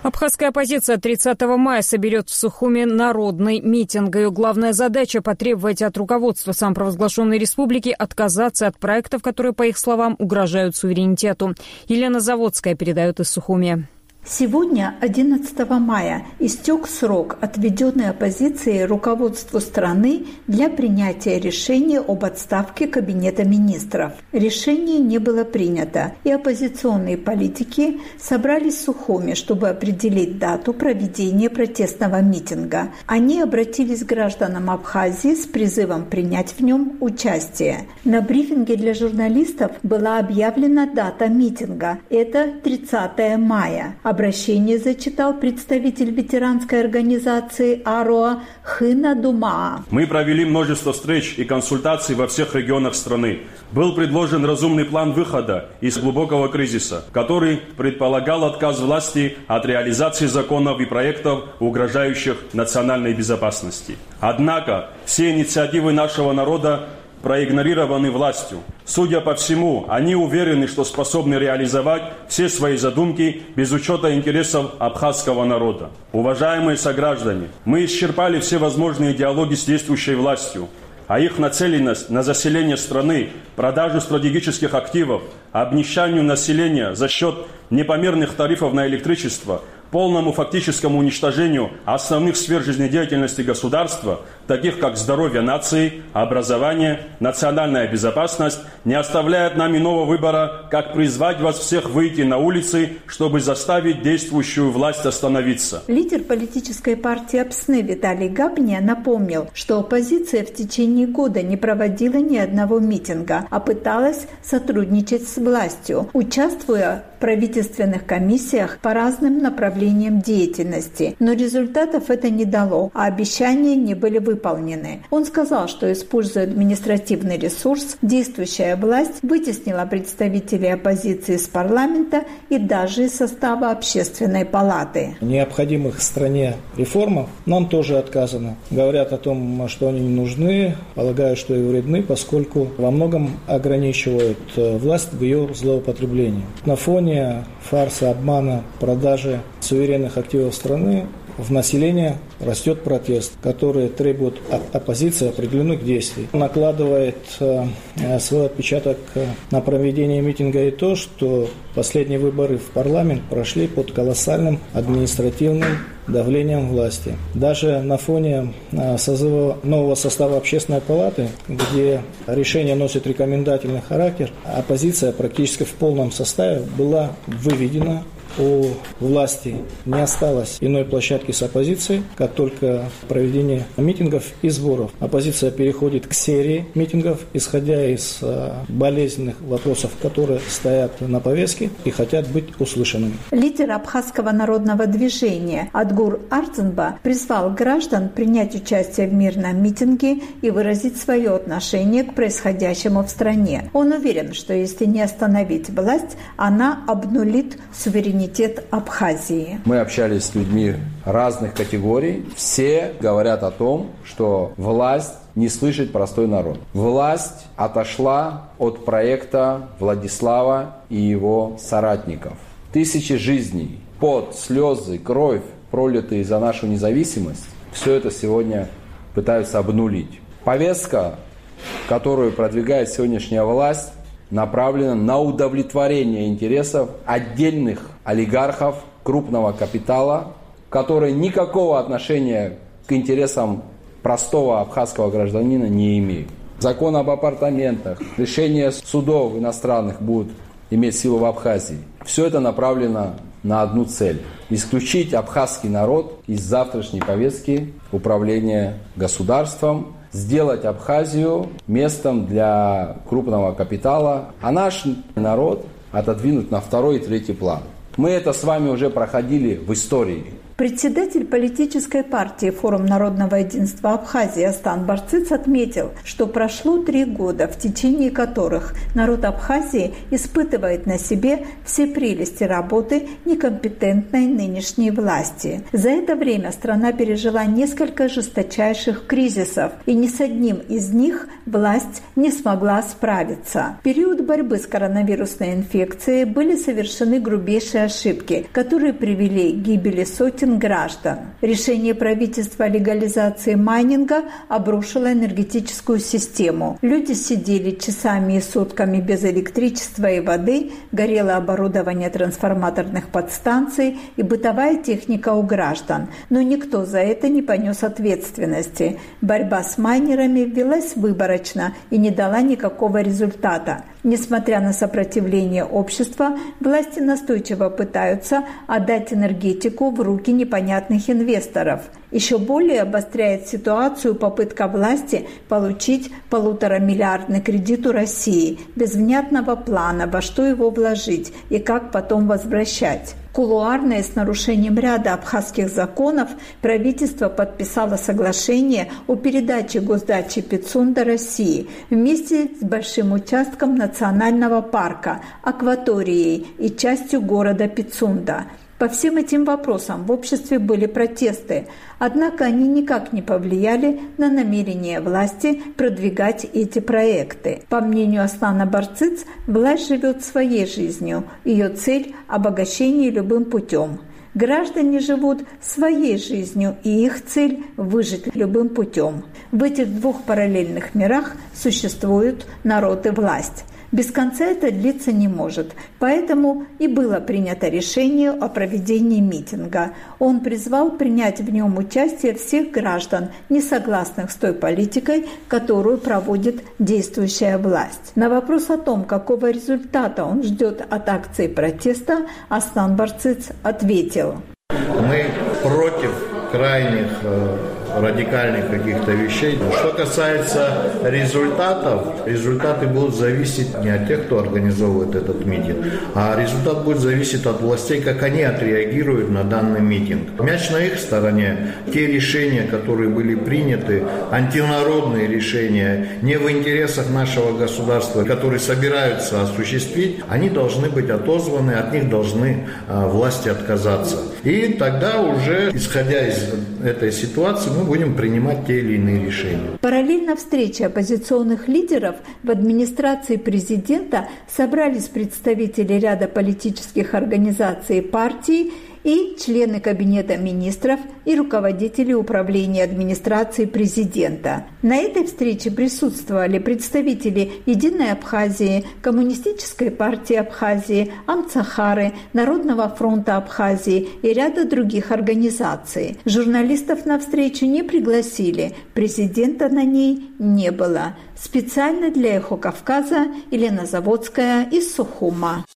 Абхазская оппозиция 30 мая соберет в Сухуми народный митинг. Ее главная задача – потребовать от руководства самопровозглашенной республики отказаться от проектов, которые, по их словам, угрожают суверенитету. Елена Заводская передает из Сухуми. Сегодня, 11 мая, истек срок, отведенный оппозицией руководству страны для принятия решения об отставке Кабинета министров. Решение не было принято, и оппозиционные политики собрались в Сухуми, чтобы определить дату проведения протестного митинга. Они обратились к гражданам Абхазии с призывом принять в нем участие. На брифинге для журналистов была объявлена дата митинга. Это 30 мая. Обращение зачитал представитель ветеранской организации АРОА Хына Думаа. Мы провели множество встреч и консультаций во всех регионах страны. Был предложен разумный план выхода из глубокого кризиса, который предполагал отказ власти от реализации законов и проектов, угрожающих национальной безопасности. Однако все инициативы нашего народа проигнорированы властью. Судя по всему, они уверены, что способны реализовать все свои задумки без учета интересов абхазского народа. Уважаемые сограждане, мы исчерпали все возможные диалоги с действующей властью, а их нацеленность на заселение страны, продажу стратегических активов, обнищанию населения за счет непомерных тарифов на электричество, полному фактическому уничтожению основных сфер жизнедеятельности государства, таких как здоровье нации, образование, национальная безопасность, не оставляет нам иного выбора, как призвать вас всех выйти на улицы, чтобы заставить действующую власть остановиться. Лидер политической партии АПСНы Виталий Гапния напомнил, что оппозиция в течение года не проводила ни одного митинга, а пыталась сотрудничать с властью, участвуя в правительственных комиссиях по разным направлениям деятельности. Но результатов это не дало, а обещания не были выполнены. Он сказал, что, используя административный ресурс, действующая власть вытеснила представителей оппозиции из парламента и даже из состава общественной палаты. Необходимых стране реформах нам тоже отказано. Говорят о том, что они не нужны, полагаю, что и вредны, поскольку во многом ограничивают власть в ее злоупотреблении. На фоне фарса, обмана, продажи суверенных активов страны в населении растет протест, который требует от оппозиции определенных действий. Накладывает свой отпечаток на проведение митинга и то, что последние выборы в парламент прошли под колоссальным административным давлением власти. Даже на фоне созыва нового состава общественной палаты, где решение носит рекомендательный характер, оппозиция практически в полном составе была выведена. У власти не осталось иной площадки с оппозицией, как только проведение митингов и сборов. Оппозиция переходит к серии митингов, исходя из болезненных вопросов, которые стоят на повестке и хотят быть услышанными. Лидер абхазского народного движения Адгур Арцинба призвал граждан принять участие в мирном митинге и выразить свое отношение к происходящему в стране. Он уверен, что если не остановить власть, она обнулит суверенитет Абхазии. Мы общались с людьми разных категорий. Все говорят о том, что власть не слышит простой народ. Власть отошла от проекта Владислава и его соратников. Тысячи жизней, пот, слезы, кровь, пролитые за нашу независимость, все это сегодня пытаются обнулить. Повестка, которую продвигает сегодняшняя власть, направлена на удовлетворение интересов отдельных олигархов крупного капитала, которые никакого отношения к интересам простого абхазского гражданина не имеют. Закон об апартаментах, решения судов иностранных будут иметь силу в Абхазии. Все это направлено на одну цель – исключить абхазский народ из завтрашней повестки управления государством, сделать Абхазию местом для крупного капитала, а наш народ отодвинуть на второй и третий план. Мы это с вами уже проходили в истории. Председатель политической партии «Форум народного единства Абхазии» Астан Барцыц отметил, что прошло 3 года, в течение которых народ Абхазии испытывает на себе все прелести работы некомпетентной нынешней власти. За это время страна пережила несколько жесточайших кризисов, и ни с одним из них власть не смогла справиться. В период борьбы с коронавирусной инфекцией были совершены грубейшие ошибки, которые привели к гибели сотен граждан. Решение правительства о легализации майнинга обрушило энергетическую систему. Люди сидели часами и сутками без электричества и воды, горело оборудование трансформаторных подстанций и бытовая техника у граждан. Но никто за это не понес ответственности. Борьба с майнерами велась выборочно и не дала никакого результата. Несмотря на сопротивление общества, власти настойчиво пытаются отдать энергетику в руки непонятных инвесторов. Еще более обостряет ситуацию попытка власти получить 1,5-миллиардный кредит у России без внятного плана, во что его вложить и как потом возвращать. Кулуарно и с нарушением ряда абхазских законов правительство подписало соглашение о передаче госдачи Пицунда России вместе с большим участком национального парка, акваторией и частью города Пицунда. По всем этим вопросам в обществе были протесты, однако они никак не повлияли на намерение власти продвигать эти проекты. По мнению Аслана Барцыц, власть живет своей жизнью, ее цель – обогащение любым путем. Граждане живут своей жизнью, и их цель – выжить любым путем. В этих 2 параллельных мирах существуют народ и власть. Без конца это длиться не может, поэтому и было принято решение о проведении митинга. Он призвал принять в нем участие всех граждан, не согласных с той политикой, которую проводит действующая власть. На вопрос о том, какого результата он ждет от акции протеста, Аслан Барцыц ответил: «Мы против крайних радикальных каких-то вещей. Что касается результатов, результаты будут зависеть не от тех, кто организовывает этот митинг, а результат будет зависеть от властей, как они отреагируют на данный митинг. Мяч на их стороне. Те решения, которые были приняты, антинародные решения, не в интересах нашего государства, которые собираются осуществить, они должны быть отозваны, от них должны власти отказаться. И тогда уже, исходя из этой ситуации, мы будем принимать те или иные решения. Параллельно встрече оппозиционных лидеров в администрации президента собрались представители ряда политических организаций и партий и члены Кабинета министров и руководители управления администрации президента. На этой встрече присутствовали представители «Единой Абхазии», Коммунистической партии Абхазии, Амцахары, Народного фронта Абхазии и ряда других организаций. Журналистов на встречу не пригласили, президента на ней не было. Специально для «Эхо Кавказа» Елена Заводская из Сухума.